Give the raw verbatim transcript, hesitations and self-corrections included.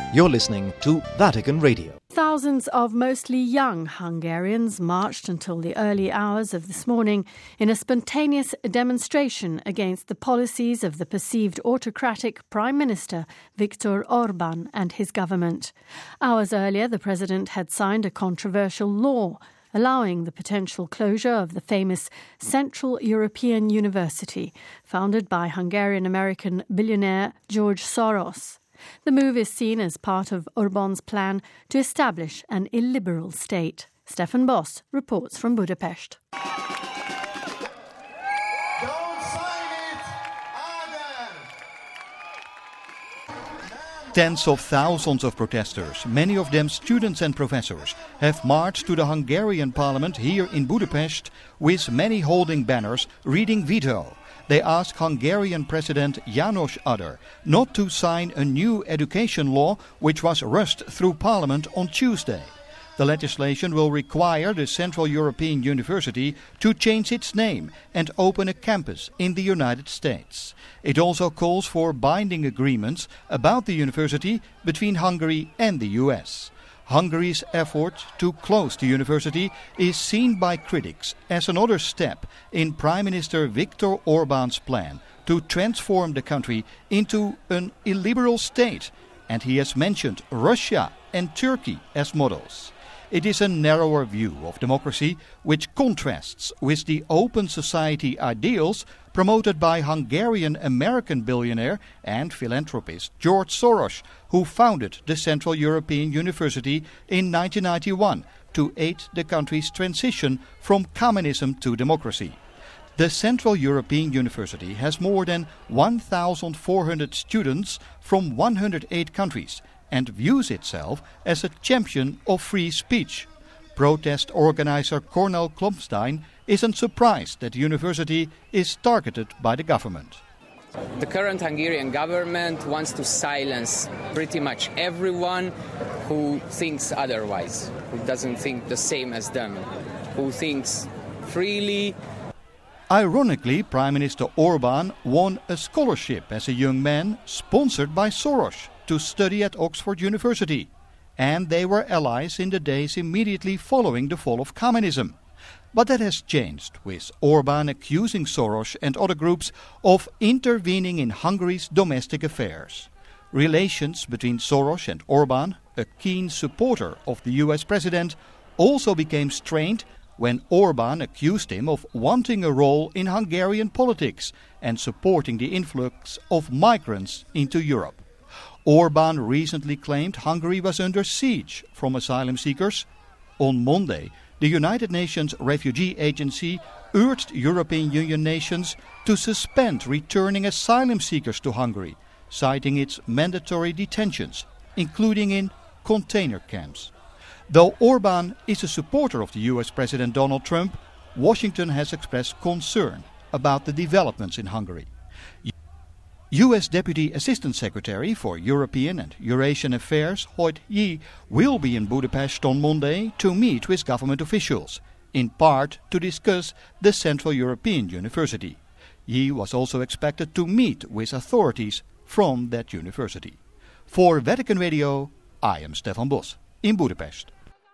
You're listening to Vatican Radio. Thousands of mostly young Hungarians marched until the early hours of this morning in a spontaneous demonstration against the policies of the perceived autocratic Prime Minister Viktor Orban and his government. Hours earlier, the president had signed a controversial law allowing the potential closure of the famous Central European University, founded by Hungarian-American billionaire George Soros. The move is seen as part of Orban's plan to establish an illiberal state. Stefan Boss reports from Budapest. Don't sign it, Ader! Tens of thousands of protesters, many of them students and professors, have marched to the Hungarian parliament here in Budapest, with many holding banners reading veto. They ask Hungarian President János Áder not to sign a new education law which was rushed through Parliament on Tuesday. The legislation will require the Central European University to change its name and open a campus in the United States. It also calls for binding agreements about the university between Hungary and the U S. Hungary's effort to close the university is seen by critics as another step in Prime Minister Viktor Orban's plan to transform the country into an illiberal state, and he has mentioned Russia and Turkey as models. It is a narrower view of democracy which contrasts with the open society ideals promoted by Hungarian-American billionaire and philanthropist George Soros, who founded the Central European University in nineteen ninety-one to aid the country's transition from communism to democracy. The Central European University has more than one thousand four hundred students from one hundred eight countries and views itself as a champion of free speech. Protest organizer Cornel Klopfstein isn't surprised that the university is targeted by the government. The current Hungarian government wants to silence pretty much everyone who thinks otherwise, who doesn't think the same as them, who thinks freely. Ironically, Prime Minister Orban won a scholarship as a young man sponsored by Soros to study at Oxford University, and they were allies in the days immediately following the fall of communism. But that has changed, with Orban accusing Soros and other groups of intervening in Hungary's domestic affairs. Relations between Soros and Orban, a keen supporter of the U S president, also became strained when Orban accused him of wanting a role in Hungarian politics and supporting the influx of migrants into Europe. Orban recently claimed Hungary was under siege from asylum seekers. On Monday, the United Nations Refugee Agency urged European Union nations to suspend returning asylum seekers to Hungary, citing its mandatory detentions, including in container camps. Though Orban is a supporter of the U S President Donald Trump, Washington has expressed concern about the developments in Hungary. U S Deputy Assistant Secretary for European and Eurasian Affairs Hoyt Yi will be in Budapest on Monday to meet with government officials, in part to discuss the Central European University. Yi was also expected to meet with authorities from that university. For Vatican Radio, I am Stefan Boss in Budapest.